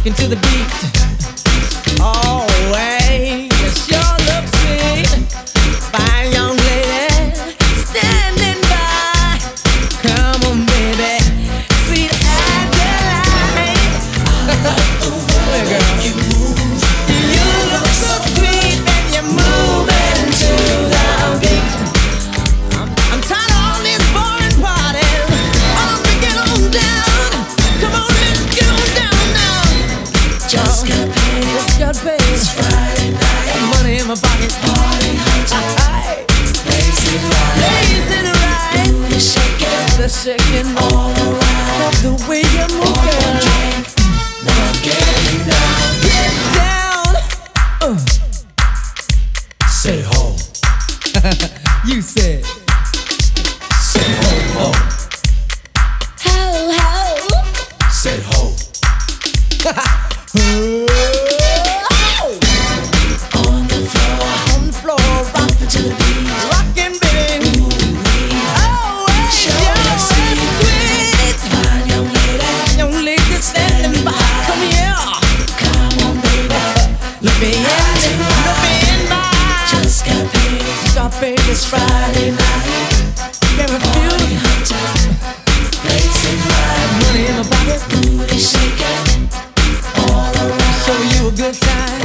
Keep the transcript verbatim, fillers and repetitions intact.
rocking to the beat. Always, you sure look sweet. Fine young lady, standing by. Come on, baby, sweet Adeline. I love the way you move. You look so sweet and you're moving to the beat. I'm, I'm tired of all this boring parties. I'm to get on down. Come on, let's get on down now. Just got paid. Just got paid. It's Friday night. Money in my pocket. Party hunter. Blazing right. Blazing right. Booty shaking. The shaking all around. Love the way you move, girl. Drink. Now get down. Get down. Uh. Say ho. You said. Say ho ho. Ho ho. Say ho. On the floor, on the floor, rockin' to the beat, rockin', baby. Oh, hey, you're sweet, fine young lady, young lady standing by. Come here, come on, baby. Let me in, let me in, my. Just got paid, got paid this Friday night. Very few, blazing light, money in my pocket, booty shaking, all around. Show you a good time.